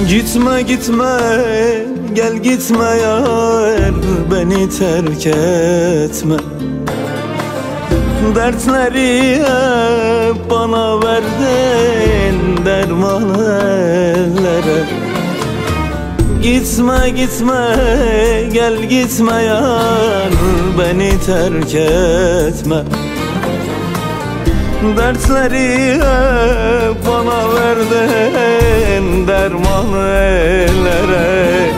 Gitme gitme gel gitme yar, beni terk etme. Dertleri hep bana verdin, derman ellere. Gitme gitme gel gitme yar, beni terk etme. Dertleri hep bana verdin, derman ellere.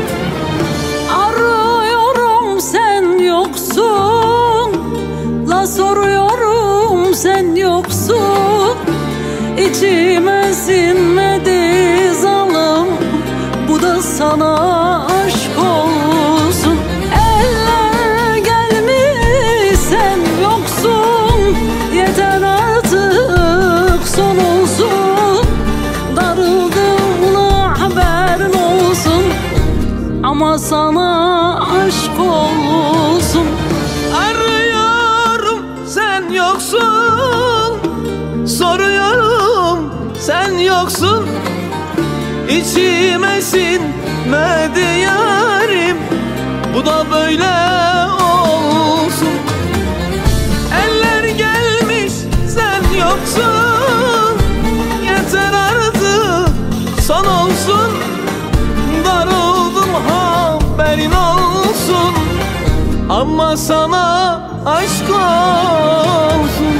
Arıyorum sen yoksun, la soruyorum sen yoksun. İçime sinmedi zalim, bu da sana aşk olsun. Eller gelmiş sen yoksun, yeter artık son olsun. Darıldığımla haberin olsun, ama sana aşk olsun. Arıyorum sen yoksun, soruyorum sen yoksun. İçime sinmedi yarim, bu da böyle olsun. Eller gelmiş sen yoksun, yeter artık son olsun. Darıldım haberin olsun, ama sana aşk olsun.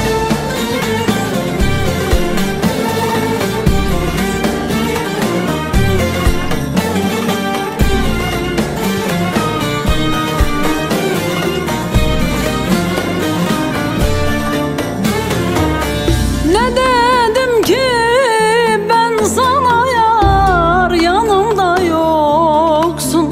Ne dedim ki ben sana yar, yanımda yoksun.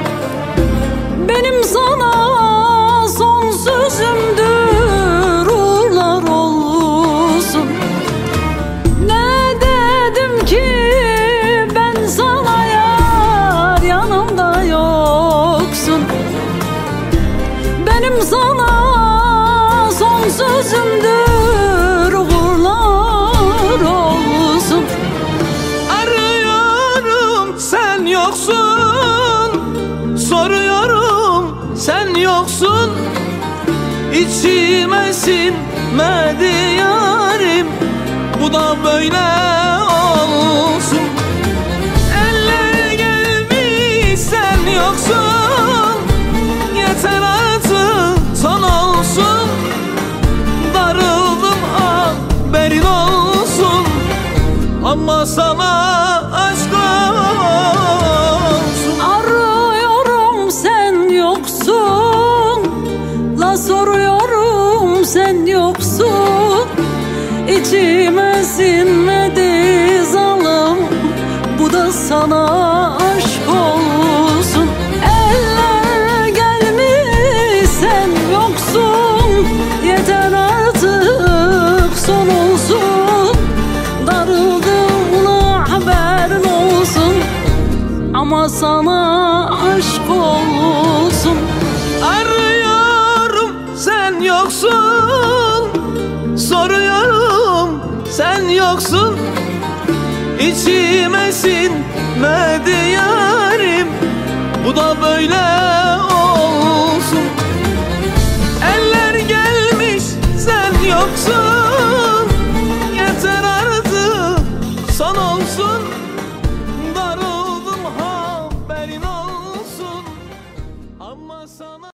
Benim sana son sözümdür, uğurlar olsun. Ne dedim ki ben sana yar, yanımda yoksun. Benim sana son sözümdür, uğurlar olsun. Arıyorum sen yoksun, soruyorum sen yoksun. İçime sinmedi yarim, bu da böyle olsun. Eller gelmiş sen yoksun, yeter artık son olsun. Darıldım haberin olsun, ama sana aşk olsun. Arıyorum sen yoksun, la soruyorum sen yoksun. İçime sinmedi zalim, bu da sana aşk olsun. Eller gelmiş sen yoksun, yeter artık son olsun. Darıldığımla haberin olsun, ama sana aşk olsun. Arıyorum sen yoksun, soruyorum sen yoksun. İçime sinmedi yarim, bu da böyle